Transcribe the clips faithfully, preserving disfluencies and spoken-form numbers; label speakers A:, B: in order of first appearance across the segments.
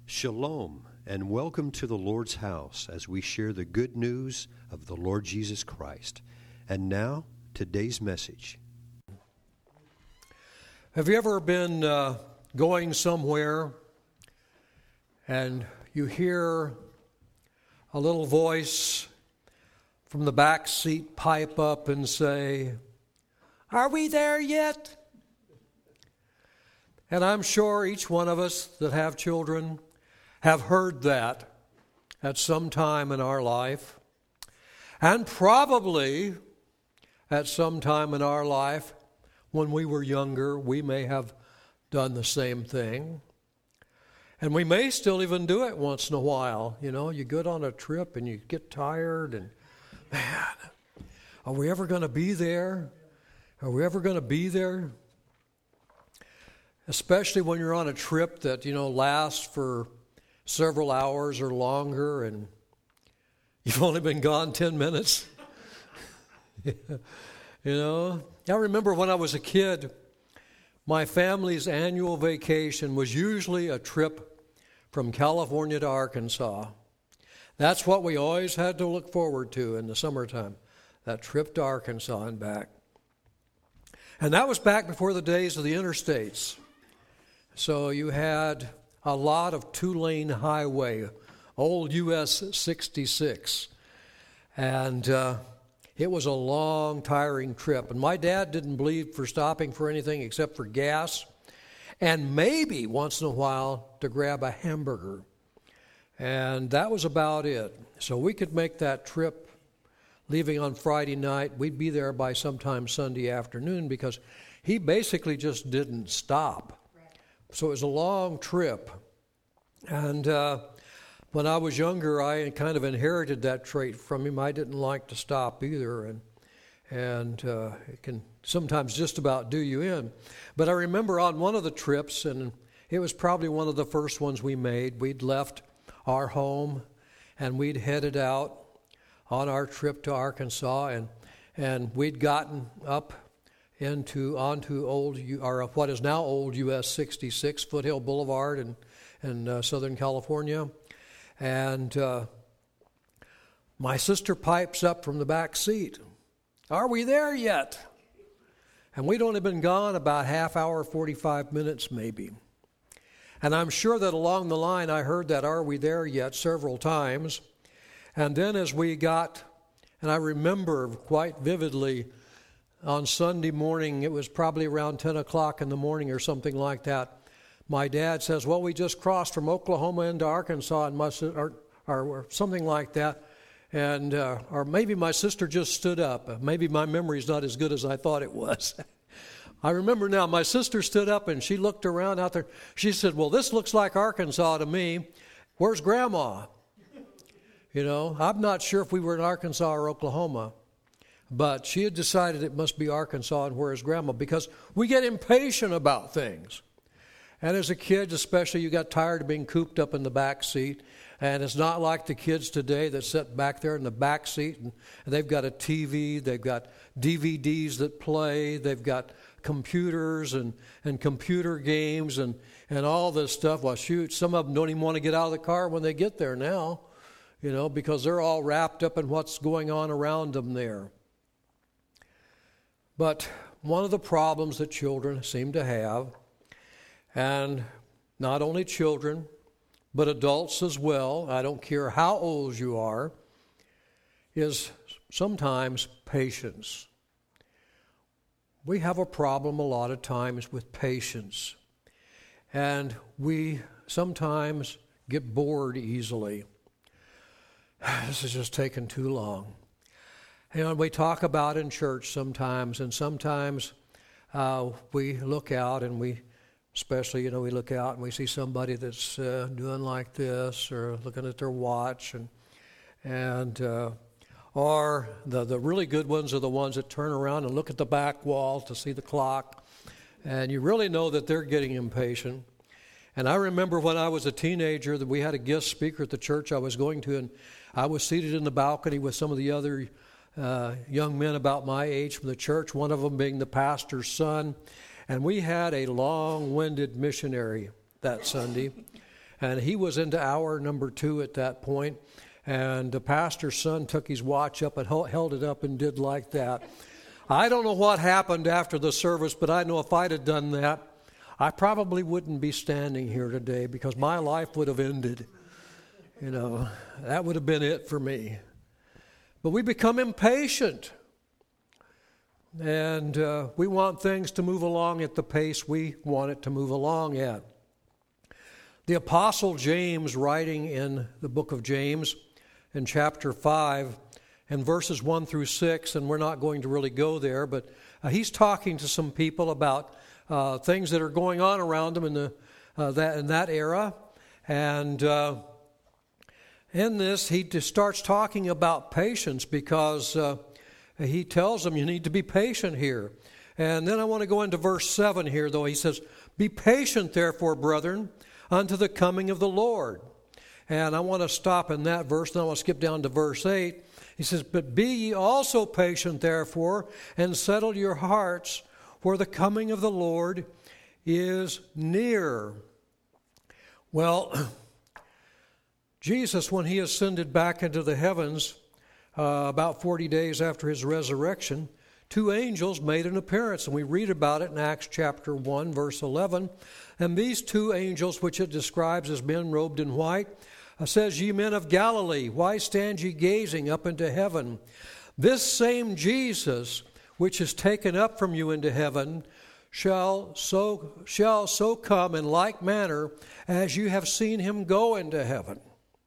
A: Shalom, and welcome to the Lord's house as we share the good news of the Lord Jesus Christ. And now, today's message.
B: Have you ever been uh, going somewhere and you hear a little voice from the back seat pipe up and say, "Are we there yet?" And I'm sure each one of us that have children have heard that at some time in our life. And probably at some time in our life when we were younger, we may have done the same thing. And we may still even do it once in a while. You know, you get on a trip and you get tired and, man, are we ever going to be there? Are we ever going to be there? Especially when you're on a trip that, you know, lasts for several hours or longer and you've only been gone ten minutes. You know, I remember when I was a kid, my family's annual vacation was usually a trip from California to Arkansas. That's what we always had to look forward to in the summertime, that trip to Arkansas and back. And that was back before the days of the interstates. So you had a lot of two-lane highway, old U S sixty-six. And uh, it was a long, tiring trip. And my dad didn't believe for stopping for anything except for gas and maybe once in a while to grab a hamburger. And that was about it. So we could make that trip leaving on Friday night. We'd be there by sometime Sunday afternoon because he basically just didn't stop. So it was a long trip. And uh, when I was younger, I kind of inherited that trait from him. I didn't like to stop either. And and uh, it can sometimes just about do you in. But I remember on one of the trips, and it was probably one of the first ones we made, we'd left our home and we'd headed out on our trip to Arkansas. And, and we'd gotten up into onto old or what is now old U S sixty-six, Foothill Boulevard in, in uh, Southern California. And uh, my sister pipes up from the back seat, "Are we there yet?" And we'd only been gone about half hour, forty-five minutes maybe. And I'm sure that along the line I heard that "Are we there yet?" several times. And then as we got, and I remember quite vividly, on Sunday morning, it was probably around ten o'clock in the morning or something like that, my dad says, "Well, we just crossed from Oklahoma into Arkansas," and my, or, or, or something like that. And uh, or maybe my sister just stood up. Maybe my memory's not as good as I thought it was. I remember now, my sister stood up and she looked around out there. She said, "Well, this looks like Arkansas to me. Where's Grandma?" You know, I'm not sure if we were in Arkansas or Oklahoma. But she had decided it must be Arkansas and where is Grandma, because we get impatient about things. And as a kid especially, you got tired of being cooped up in the back seat. And it's not like the kids today that sit back there in the back seat and, and they've got a T V, they've got D V Ds that play, they've got computers and, and computer games and, and all this stuff. Well, shoot, some of them don't even want to get out of the car when they get there now, you know, because they're all wrapped up in what's going on around them there. But one of the problems that children seem to have, and not only children, but adults as well, I don't care how old you are, is sometimes patience. We have a problem a lot of times with patience, and we sometimes get bored easily. This is just taking too long. And we talk about in church sometimes, and sometimes uh, we look out and we, especially, you know, we look out and we see somebody that's uh, doing like this or looking at their watch, and and uh, or the the really good ones are the ones that turn around and look at the back wall to see the clock, and you really know that they're getting impatient. And I remember when I was a teenager that we had a guest speaker at the church I was going to, and I was seated in the balcony with some of the other Uh, young men about my age from the church, one of them being the pastor's son. And we had a long-winded missionary that Sunday. and he was into hour number two at that point, and the pastor's son took his watch up and held it up and did like that. I don't know what happened after the service, but I know if I'd have done that, I probably wouldn't be standing here today because my life would have ended. You know, that would have been it for me. But we become impatient. And uh, we want things to move along at the pace we want it to move along at. The Apostle James, writing in the book of James in chapter five, and verses one through six, and we're not going to really go there, but uh, he's talking to some people about uh, things that are going on around them in, the, uh, that, in that era. And uh, in this, he just starts talking about patience because uh, he tells them you need to be patient here. And then I want to go into verse seven here, though. He says, "Be patient, therefore, brethren, unto the coming of the Lord." And I want to stop in that verse, and I want to skip down to verse eight. He says, "But be ye also patient, therefore, and settle your hearts, for the coming of the Lord is near." Well, Jesus, when he ascended back into the heavens, uh, about forty days after his resurrection, two angels made an appearance, and we read about it in Acts chapter one, verse eleven. And these two angels, which it describes as men robed in white, uh, says, "Ye men of Galilee, why stand ye gazing up into heaven? This same Jesus, which is taken up from you into heaven, shall so shall so come in like manner as you have seen him go into heaven."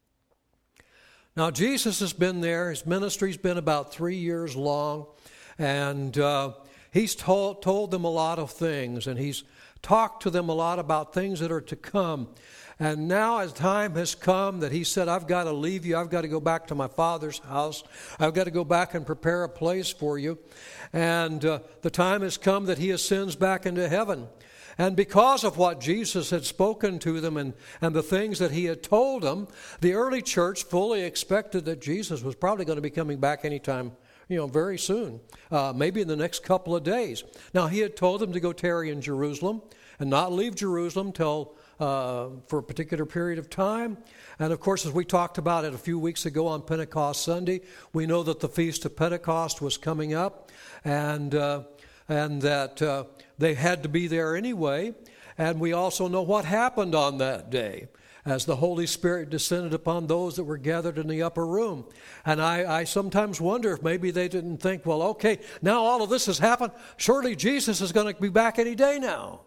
B: Now, Jesus has been there. His ministry's been about three years long, and uh, he's told, told them a lot of things, and he's talked to them a lot about things that are to come. And now as time has come that he said, "I've got to leave you. I've got to go back to my Father's house. I've got to go back and prepare a place for you." And uh, the time has come that he ascends back into heaven. And because of what Jesus had spoken to them and, and the things that he had told them, the early church fully expected that Jesus was probably going to be coming back anytime, you know, very soon, uh, maybe in the next couple of days. Now, he had told them to go tarry in Jerusalem and not leave Jerusalem till uh, for a particular period of time. And, of course, as we talked about it a few weeks ago on Pentecost Sunday, we know that the Feast of Pentecost was coming up, and uh, and that uh, they had to be there anyway. And we also know what happened on that day as the Holy Spirit descended upon those that were gathered in the upper room. And I, I sometimes wonder if maybe they didn't think, well, okay, now all of this has happened. Surely Jesus is going to be back any day now.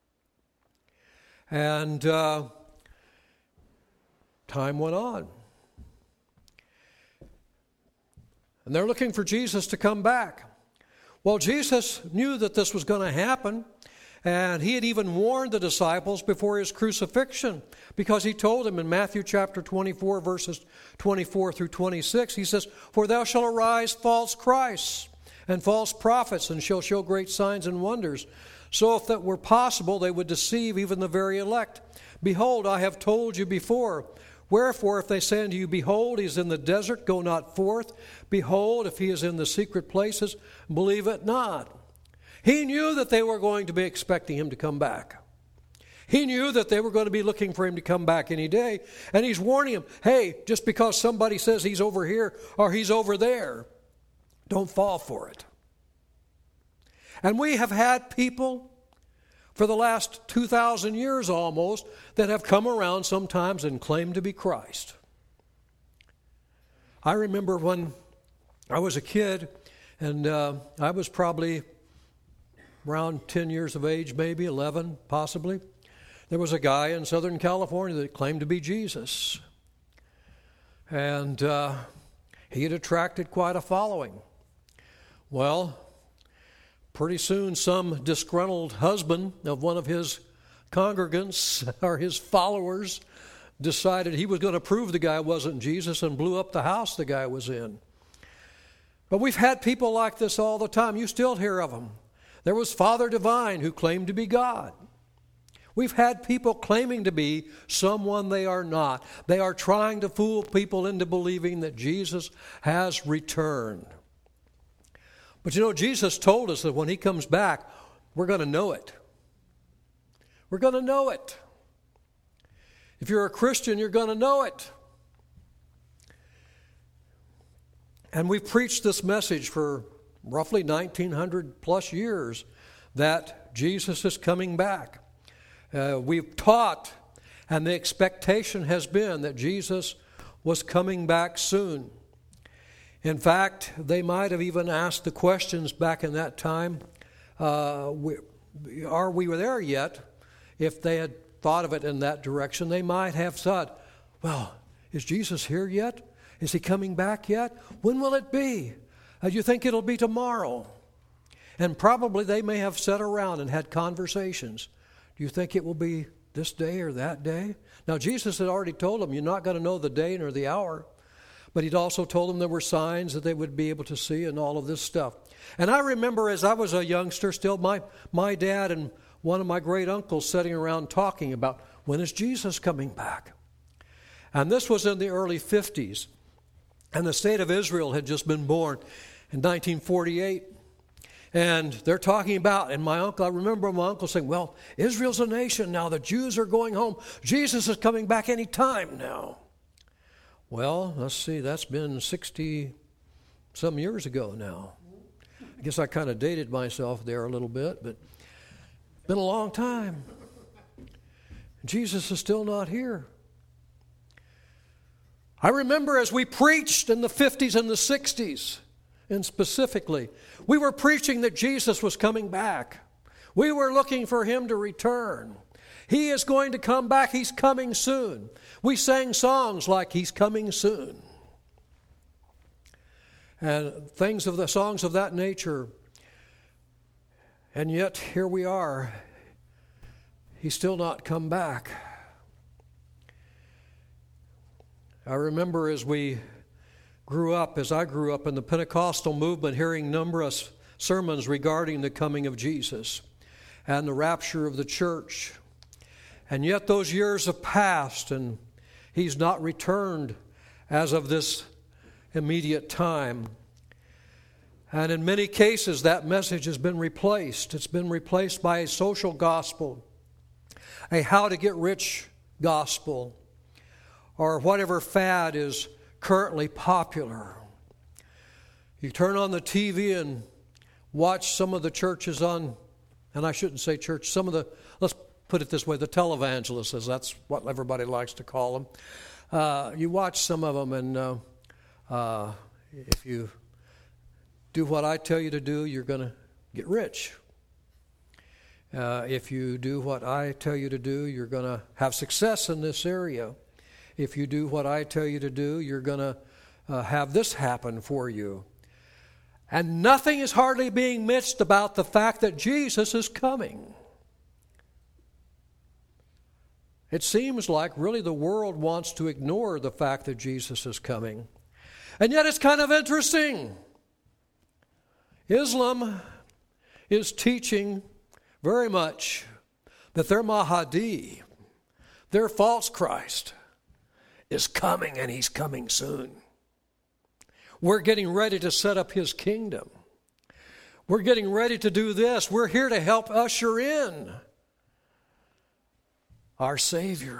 B: And uh, time went on. And they're looking for Jesus to come back. Well, Jesus knew that this was going to happen, and he had even warned the disciples before his crucifixion, because he told them in Matthew chapter twenty-four, verses twenty-four through twenty-six, he says, "For there shall arise false Christs and false prophets, and shall show great signs and wonders. So if that were possible, they would deceive even the very elect. Behold, I have told you before. Wherefore, if they say unto you, Behold, he is in the desert, go not forth. Behold, if he is in the secret places, believe it not." He knew that they were going to be expecting him to come back. He knew that they were going to be looking for him to come back any day. And he's warning them, hey, just because somebody says he's over here or he's over there, don't fall for it. And we have had people for the last two thousand years almost that have come around sometimes and claimed to be Christ. I remember when I was a kid, and uh, I was probably around ten years of age, maybe eleven, possibly. There was a guy in Southern California that claimed to be Jesus. And uh, he had attracted quite a following. Well, pretty soon some disgruntled husband of one of his congregants or his followers decided he was going to prove the guy wasn't Jesus and blew up the house the guy was in. But we've had people like this all the time. You still hear of them. There was Father Divine who claimed to be God. We've had people claiming to be someone they are not. They are trying to fool people into believing that Jesus has returned. But you know, Jesus told us that when he comes back, we're going to know it. We're going to know it. If you're a Christian, you're going to know it. And we've preached this message for roughly nineteen hundred plus years that Jesus is coming back. Uh, we've taught, and the expectation has been that Jesus was coming back soon. In fact, they might have even asked the questions back in that time, uh, we, are we there yet? If they had thought of it in that direction, they might have thought, well, is Jesus here yet? Is he coming back yet? When will it be? Uh, do you think it'll be tomorrow? And probably they may have sat around and had conversations. Do you think it will be this day or that day? Now, Jesus had already told them, you're not going to know the day nor the hour. But he'd also told them there were signs that they would be able to see and all of this stuff. And I remember as I was a youngster still, my, my dad and one of my great uncles sitting around talking about, when is Jesus coming back? And this was in the early fifties. And the state of Israel had just been born in nineteen forty-eight. And they're talking about, and my uncle, I remember my uncle saying, well, Israel's a nation now. The Jews are going home. Jesus is coming back any time now. Well, let's see, that's been sixty-some years ago now. I guess I kind of dated myself there a little bit, but it's been a long time. Jesus is still not here. I remember as we preached in the fifties and the sixties, and specifically, we were preaching that Jesus was coming back. We were looking for him to return. He is going to come back. He's coming soon. We sang songs like he's coming soon. And things of the songs of that nature. And yet here we are. He's still not come back. I remember as we grew up, as I grew up in the Pentecostal movement, hearing numerous sermons regarding the coming of Jesus and the rapture of the church. And yet those years have passed, and he's not returned as of this immediate time. And in many cases, that message has been replaced. It's been replaced by a social gospel, a how-to-get-rich gospel, or whatever fad is currently popular. You turn on the T V and watch some of the churches on, and I shouldn't say church, some of the, let's put it this way, the televangelists, as that's what everybody likes to call them. Uh, you watch some of them, and uh, uh, if you do what I tell you to do, you're going to get rich. Uh, if you do what I tell you to do, you're going to have success in this area. If you do what I tell you to do, you're going to uh, have this happen for you. And nothing is hardly being missed about the fact that Jesus is coming. It seems like really the world wants to ignore the fact that Jesus is coming. And yet it's kind of interesting. Islam is teaching very much that their Mahdi, their false Christ, is coming, and he's coming soon. We're getting ready to set up his kingdom. We're getting ready to do this. We're here to help usher in our Savior.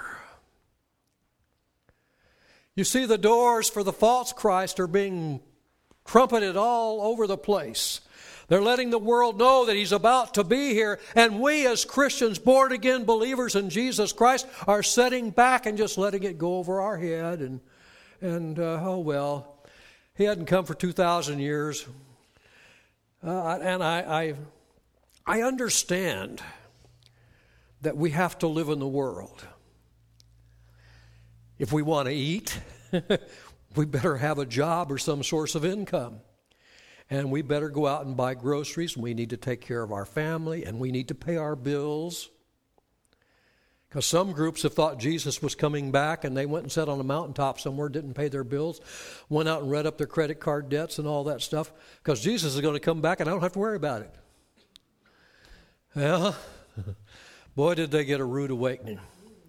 B: You see, the doors for the false Christ are being trumpeted all over the place. They're letting the world know that he's about to be here, and we as Christians, born-again believers in Jesus Christ, are sitting back and just letting it go over our head, and, and uh, oh well, he hadn't come for two thousand years. Uh, and I, I, I understand that we have to live in the world. If we want to eat, we better have a job or some source of income. And we better go out and buy groceries, and we need to take care of our family, and we need to pay our bills. Because some groups have thought Jesus was coming back, and they went and sat on a mountaintop somewhere, didn't pay their bills, went out and read up their credit card debts and all that stuff, because Jesus is going to come back, and I don't have to worry about it. Well, boy, did they get a rude awakening.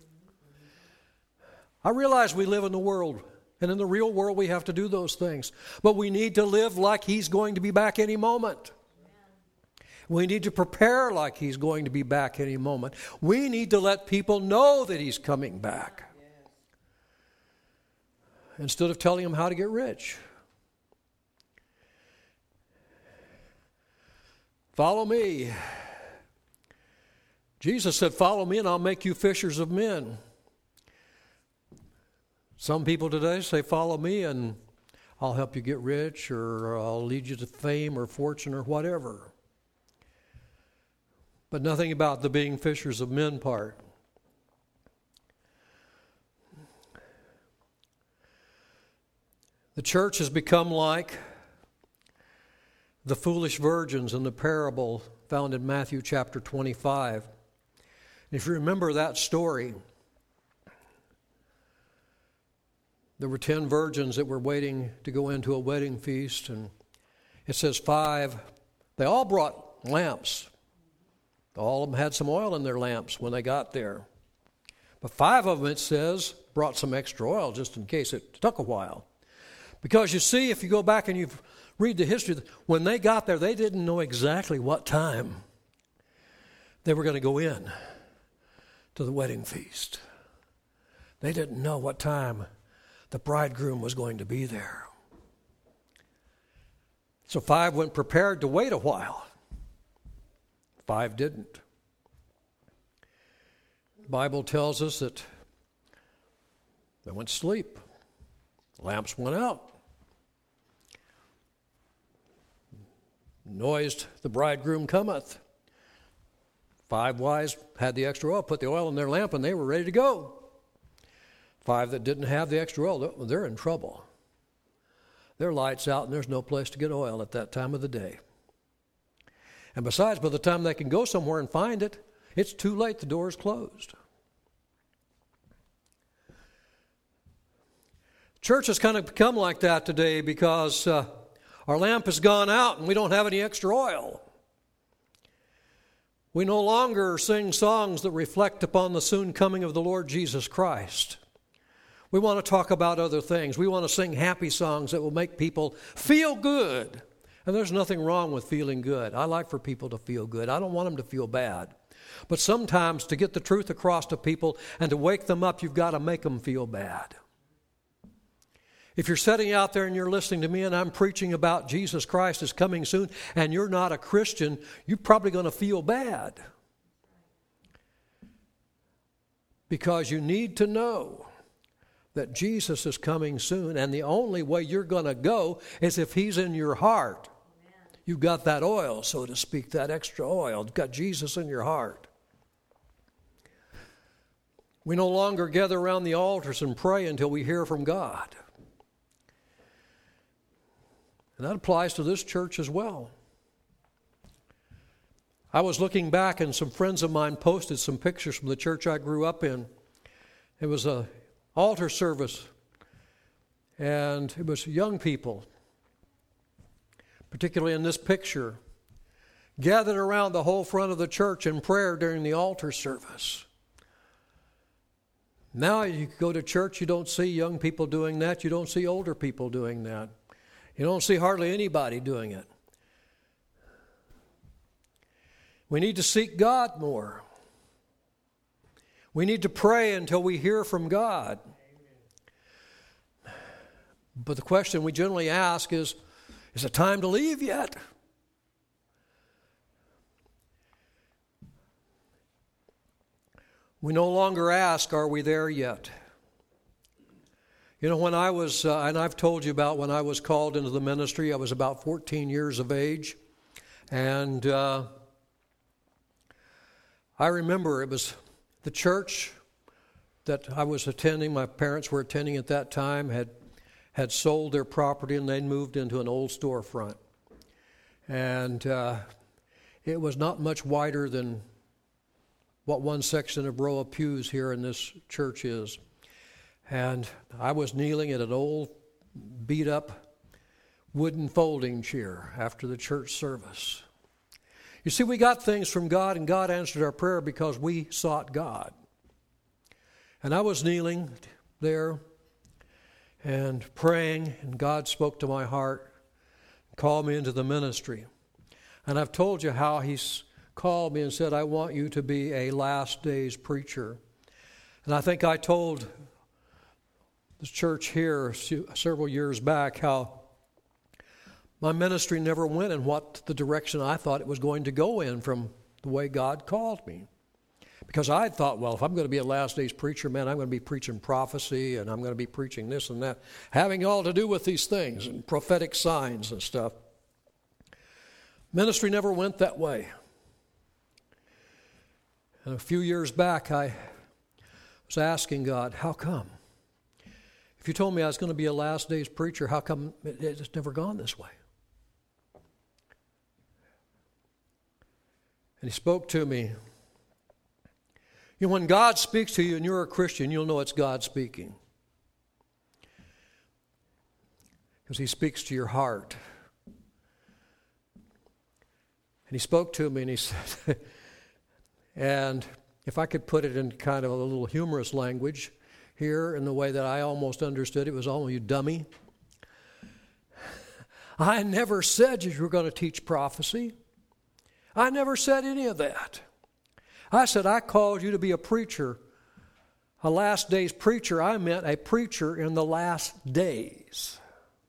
B: I realize we live in the world. And in the real world, we have to do those things. But we need to live like he's going to be back any moment. We need to prepare like he's going to be back any moment. We need to let people know that he's coming back.
C: Yeah.
B: instead of telling them how to get rich. Follow me. Jesus said, follow me and I'll make you fishers of men. Some people today say, follow me and I'll help you get rich, or I'll lead you to fame or fortune or whatever. But nothing about the being fishers of men part. The church has become like the foolish virgins in the parable found in Matthew chapter twenty-five. And if you remember that story, there were ten virgins that were waiting to go into a wedding feast, and it says five, they all brought lamps. All of them had some oil in their lamps when they got there. But five of them, it says, brought some extra oil just in case it took a while. Because you see, if you go back and you read the history, when they got there, they didn't know exactly what time they were going to go in to the wedding feast. They didn't know what time the bridegroom was going to be there. So five went prepared to wait a while. Five didn't. The Bible tells us that they went to sleep. Lamps went out. Noised, the bridegroom cometh. Five wise had the extra oil, put the oil in their lamp, and they were ready to go. Five that didn't have the extra oil, they're in trouble. Their light's out, and there's no place to get oil at that time of the day. And besides, by the time they can go somewhere and find it, it's too late. The door's closed. Church has kind of become like that today because uh, our lamp has gone out and we don't have any extra oil. We no longer sing songs that reflect upon the soon coming of the Lord Jesus Christ. We want to talk about other things. We want to sing happy songs that will make people feel good. And there's nothing wrong with feeling good. I like for people to feel good. I don't want them to feel bad. But sometimes to get the truth across to people and to wake them up, you've got to make them feel bad. If you're sitting out there and you're listening to me and I'm preaching about Jesus Christ is coming soon and you're not a Christian, you're probably going to feel bad. Because you need to know that Jesus is coming soon, and the only way you're going to go is if He's in your heart. Amen. You've got that oil, so to speak, that extra oil. You've got Jesus in your heart. We no longer gather around the altars and pray until we hear from God. And that applies to this church as well. I was looking back, and some friends of mine posted some pictures from the church I grew up in. It was a altar service, and it was young people, particularly in this picture, gathered around the whole front of the church in prayer during the altar service. Now you go to church, you don't see young people doing that. You don't see older people doing that. You don't see hardly anybody doing it. We need to seek God more. We need to pray until we hear from God. But the question we generally ask is, is it time to leave yet? We no longer ask, are we there yet? You know, when I was, uh, and I've told you about when I was called into the ministry, I was about fourteen years of age. And uh, I remember it was the church that I was attending, my parents were attending at that time, had had sold their property and they'd moved into an old storefront. And uh, it was not much wider than what one section of row of pews here in this church is. And I was kneeling at an old beat-up wooden folding chair after the church service. You see, we got things from God, and God answered our prayer because we sought God. And I was kneeling there and praying, and God spoke to my heart, called me into the ministry. And I've told you how He's called me and said, I want you to be a last days preacher. And I think I told the church here several years back how my ministry never went in what the direction I thought it was going to go in from the way God called me. Because I thought, well, if I'm going to be a last days preacher, man, I'm going to be preaching prophecy and I'm going to be preaching this and that, having all to do with these things and prophetic signs and stuff. Ministry never went that way. And a few years back, I was asking God, how come? If you told me I was going to be a last days preacher, how come it's never gone this way? And he spoke to me. You know, when God speaks to you and you're a Christian, you'll know it's God speaking. Because he speaks to your heart. And he spoke to me and he said, and if I could put it in kind of a little humorous language here in the way that I almost understood it, was, oh, you dummy. I never said you were going to teach prophecy. I never said any of that. I said, I called you to be a preacher, a last days preacher. I meant a preacher in the last days.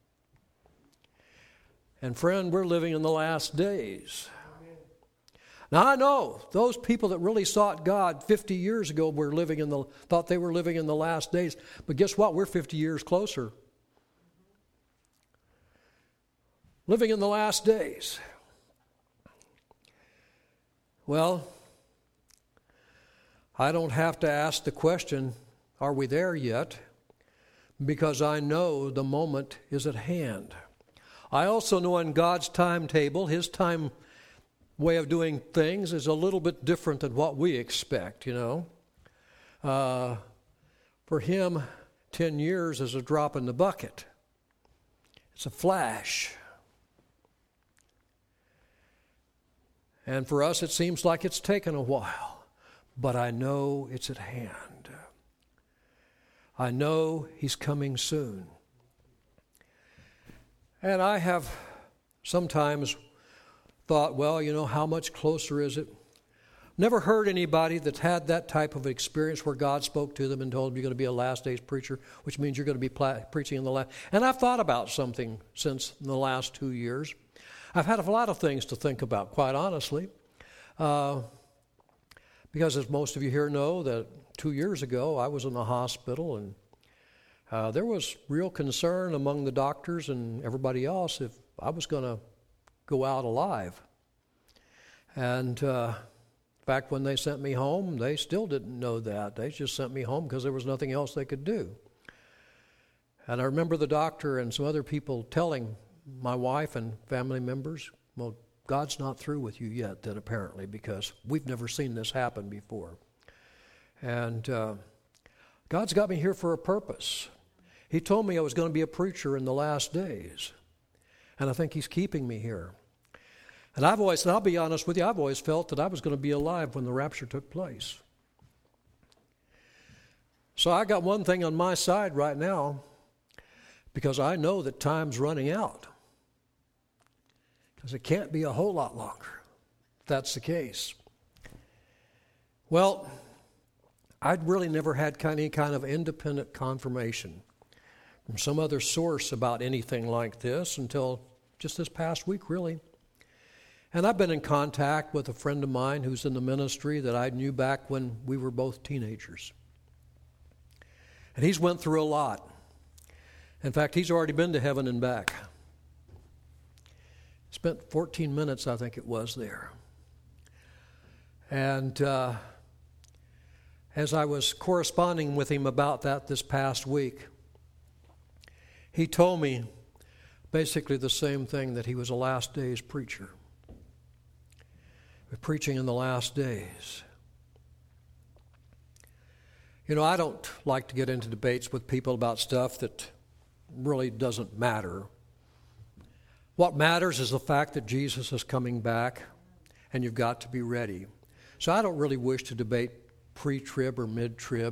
B: And friend, we're living in the last days. Now I know those people that really sought God fifty years ago were living in the thought they were living in the last days. But guess what? We're fifty years closer. Living in the last days. Well, I don't have to ask the question, are we there yet? Because I know the moment is at hand. I also know in God's timetable, his time way of doing things is a little bit different than what we expect, you know. Uh, for him, ten years is a drop in the bucket. It's a flash. And for us, it seems like it's taken a while. But I know it's at hand. I know he's coming soon. And I have sometimes thought, well, you know, how much closer is it? Never heard anybody that's had that type of experience where God spoke to them and told them you're going to be a last days preacher, which means you're going to be pla- preaching in the last. And I've thought about something since the last two years. I've had a lot of things to think about, quite honestly. Uh, because as most of you here know, that two years ago I was in the hospital and uh, there was real concern among the doctors and everybody else if I was going to go out alive. And uh, in fact, when they sent me home, they still didn't know that. They just sent me home because there was nothing else they could do. And I remember the doctor and some other people telling my wife and family members, well, God's not through with you yet, then apparently, because we've never seen this happen before. And uh, God's got me here for a purpose. He told me I was going to be a preacher in the last days. And I think he's keeping me here. And I've always, and I'll be honest with you, I've always felt that I was going to be alive when the rapture took place. So I got one thing on my side right now, because I know that time's running out. Because it can't be a whole lot longer, if that's the case. Well, I'd really never had any kind of independent confirmation from some other source about anything like this until just this past week, really. And I've been in contact with a friend of mine who's in the ministry that I knew back when we were both teenagers. And he's went through a lot. In fact, he's already been to heaven and back. Spent fourteen minutes, I think it was, there. And uh, as I was corresponding with him about that this past week, he told me basically the same thing, that he was a last days preacher. We're preaching in the last days. You know, I don't like to get into debates with people about stuff that really doesn't matter. What matters is the fact that Jesus is coming back, and you've got to be ready. So I don't really wish to debate pre-trib or mid-trib.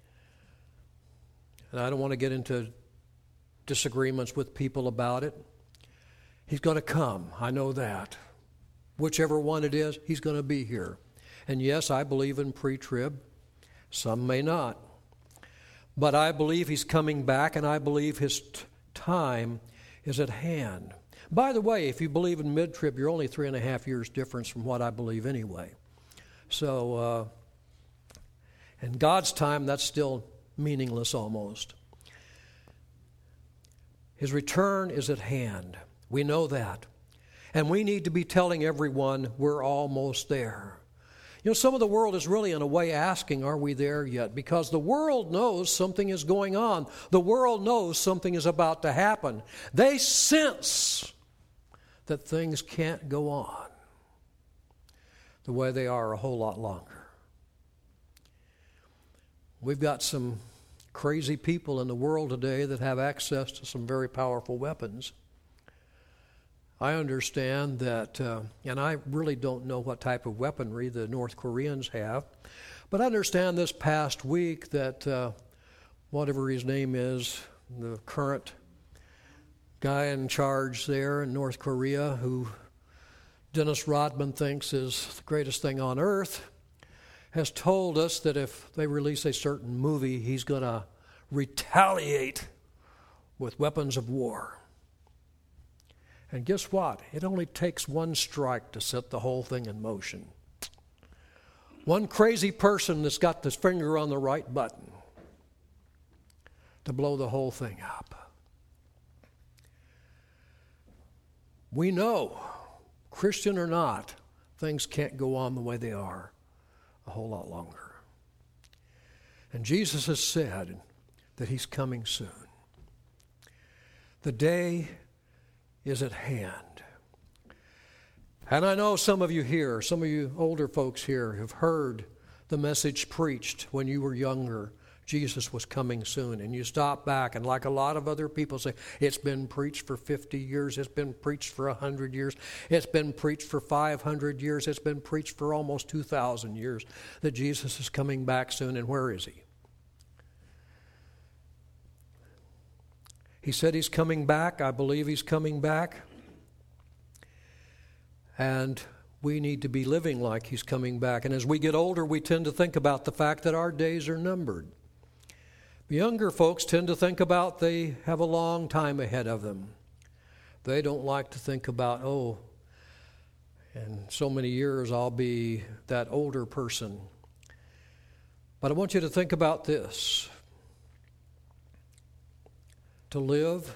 B: And I don't want to get into disagreements with people about it. He's going to come. I know that. Whichever one it is, he's going to be here. And yes, I believe in pre-trib. Some may not. But I believe he's coming back, and I believe his t- time is at hand. By the way, if you believe in mid-trib, you're only three and a half years difference from what I believe anyway. So, uh, in God's time, that's still meaningless almost. His return is at hand. We know that. And we need to be telling everyone we're almost there. You know, some of the world is really in a way asking, are we there yet? Because the world knows something is going on. The world knows something is about to happen. They sense that things can't go on the way they are a whole lot longer. We've got some crazy people in the world today that have access to some very powerful weapons. I understand that, uh, and I really don't know what type of weaponry the North Koreans have, but I understand this past week that uh, whatever his name is, the current guy in charge there in North Korea, who Dennis Rodman thinks is the greatest thing on earth, has told us that if they release a certain movie, he's going to retaliate with weapons of war. And guess what? It only takes one strike to set the whole thing in motion. One crazy person that's got his finger on the right button to blow the whole thing up. We know, Christian or not, things can't go on the way they are a whole lot longer. And Jesus has said that he's coming soon. The day is at hand. And I know some of you here, some of you older folks here have heard the message preached when you were younger. Jesus was coming soon. And you stop back and like a lot of other people say, it's been preached for fifty years, it's been preached for one hundred years, it's been preached for five hundred years, it's been preached for almost two thousand years that Jesus is coming back soon. And where is he? He said he's coming back. I believe he's coming back. And we need to be living like he's coming back. And as we get older, we tend to think about the fact that our days are numbered. Younger folks tend to think about they have a long time ahead of them. They don't like to think about, oh, in so many years I'll be that older person. But I want you to think about this. To live,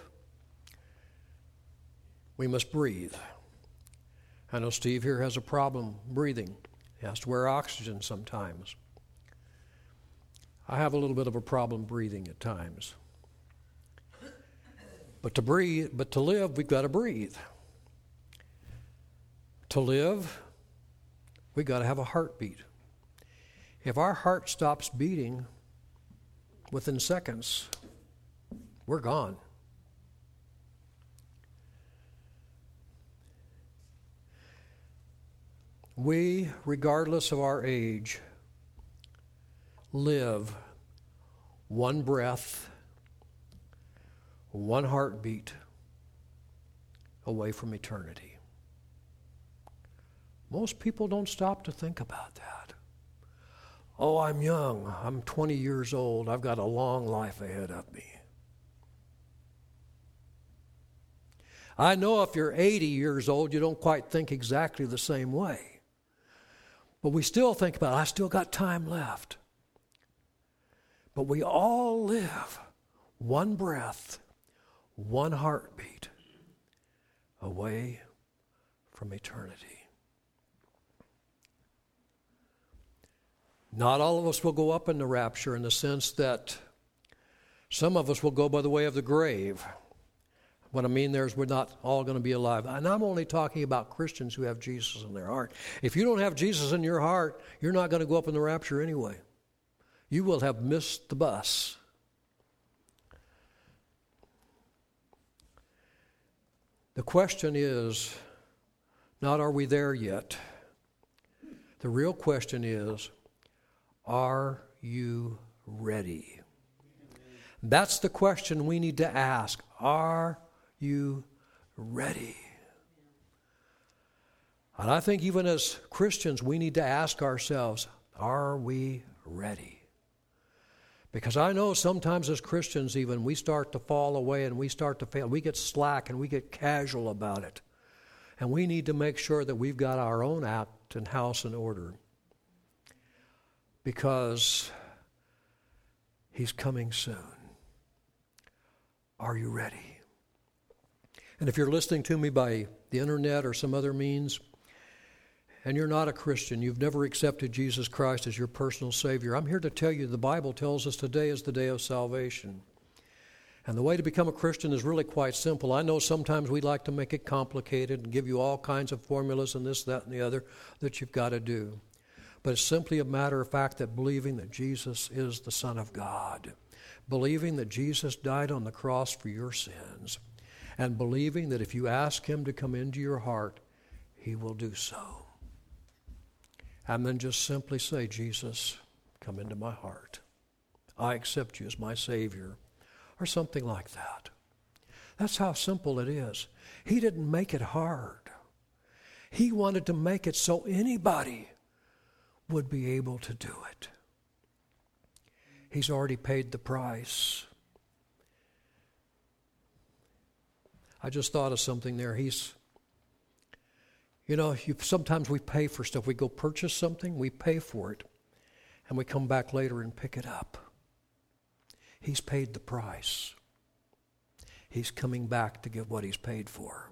B: we must breathe. I know Steve here has a problem breathing. He has to wear oxygen sometimes. I have a little bit of a problem breathing at times. But to breathe, but to live, we've got to breathe. To live, we've got to have a heartbeat. If our heart stops beating within seconds, we're gone. We, regardless of our age, live one breath, one heartbeat away from eternity. Most people don't stop to think about that. Oh, I'm young. I'm twenty years old. I've got a long life ahead of me. I know if you're eighty years old, you don't quite think exactly the same way. But we still think about, I still got time left. But we all live one breath, one heartbeat away from eternity. Not all of us will go up in the rapture in the sense that some of us will go by the way of the grave. What I mean there is we're not all going to be alive. And I'm only talking about Christians who have Jesus in their heart. If you don't have Jesus in your heart, you're not going to go up in the rapture anyway. You will have missed the bus. The question is not are we there yet? The real question is, are you ready? That's the question we need to ask. Are you ready? And I think even as Christians, we need to ask ourselves, are we ready? Because I know sometimes as Christians even, we start to fall away and we start to fail. We get slack and we get casual about it. And we need to make sure that we've got our own act and house in order. Because He's coming soon. Are you ready? And if you're listening to me by the internet or some other means, and you're not a Christian, you've never accepted Jesus Christ as your personal Savior, I'm here to tell you the Bible tells us today is the day of salvation. And the way to become a Christian is really quite simple. I know sometimes we like to make it complicated and give you all kinds of formulas and this, that, and the other that you've got to do. But it's simply a matter of fact that believing that Jesus is the Son of God, believing that Jesus died on the cross for your sins, and believing that if you ask Him to come into your heart, He will do so. And then just simply say, Jesus, come into my heart. I accept you as my Savior. Or something like that. That's how simple it is. He didn't make it hard. He wanted to make it so anybody would be able to do it. He's already paid the price. I just thought of something there. He's You know, you, sometimes we pay for stuff. We go purchase something, we pay for it, and we come back later and pick it up. He's paid the price. He's coming back to give what He's paid for.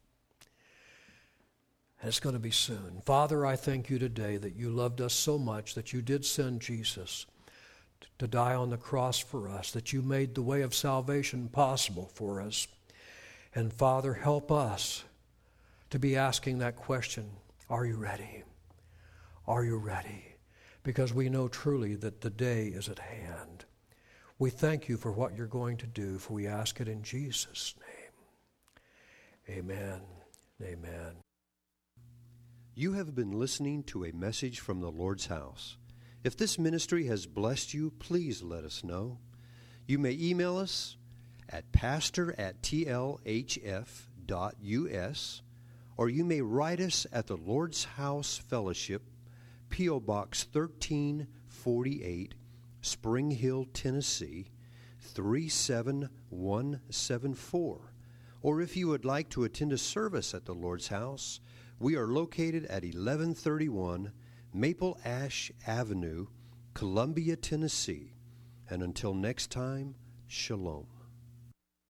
B: And it's going to be soon. Father, I thank You today that You loved us so much that You did send Jesus to die on the cross for us, that You made the way of salvation possible for us. And Father, help us to be asking that question, are you ready? Are you ready? Because we know truly that the day is at hand. We thank You for what You're going to do, for we ask it in Jesus' name. Amen. Amen.
A: You have been listening to a message from the Lord's house. If this ministry has blessed you, please let us know. You may email us at pastor at t l h f dot u s, or you may write us at the Lord's House Fellowship, P O Box thirteen forty-eight, Spring Hill, Tennessee, three seven one seven four. Or if you would like to attend a service at the Lord's House, we are located at eleven thirty-one Maple Ash Avenue, Columbia, Tennessee. And until next time, shalom.